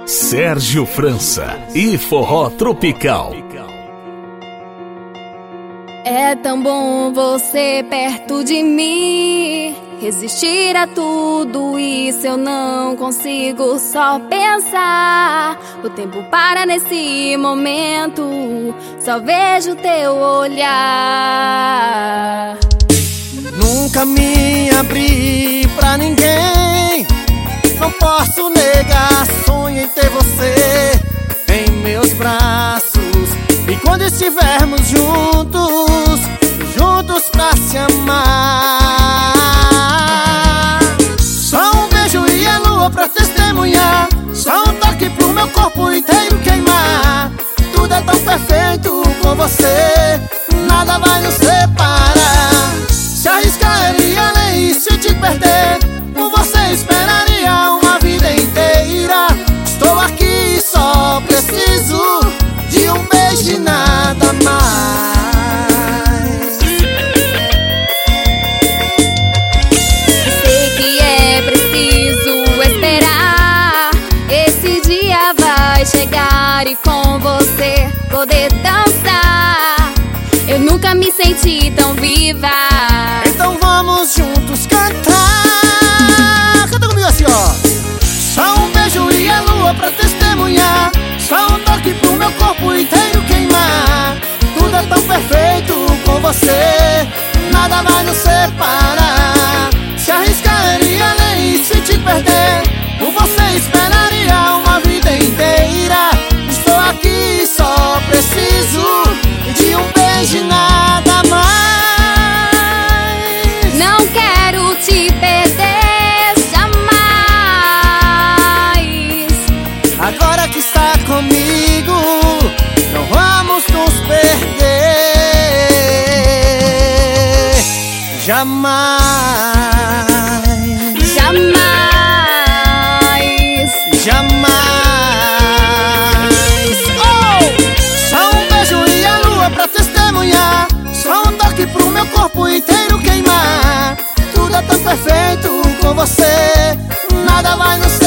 Sérgio França e Forró Tropical. É tão bom você perto de mim, resistir a tudo isso eu não consigo só pensar. O tempo para nesse momento, só vejo teu olhar. Nunca me abri pra ninguém, não posso negar, sonho em ter você em meus braços. E quando estivermos juntos, juntos pra se amar. Só um beijo e a lua pra testemunhar, só um toque pro meu corpo inteiro queimar. Tudo é tão perfeito com você, nada vai nos separar. Se arriscaria nem se te perder, por você esperaria uma vida inteira. Estou aqui, só preciso de um beijo e nada mais. Sei que é preciso esperar, esse dia vai chegar e com você poder dançar. Eu nunca me senti tão viva. Então vamos juntos cantar. Canta comigo assim, ó. Só um beijo e a lua pra testemunhar, só um toque pro meu corpo inteiro queimar. Tudo é tão perfeito com você, nada vai nos separar. Se arriscaria nem se te perder, por você esperaria uma vida inteira. Estou aqui, só preciso de um beijo e nada mais. Não quero te perder jamais. Agora que está comigo, não vamos nos perder jamais. Jamais. Jamais. Oh! Só um beijo e a lua pra testemunhar, só um toque pro meu corpo inteiro queimar. Tudo é tão perfeito com você, nada vai nos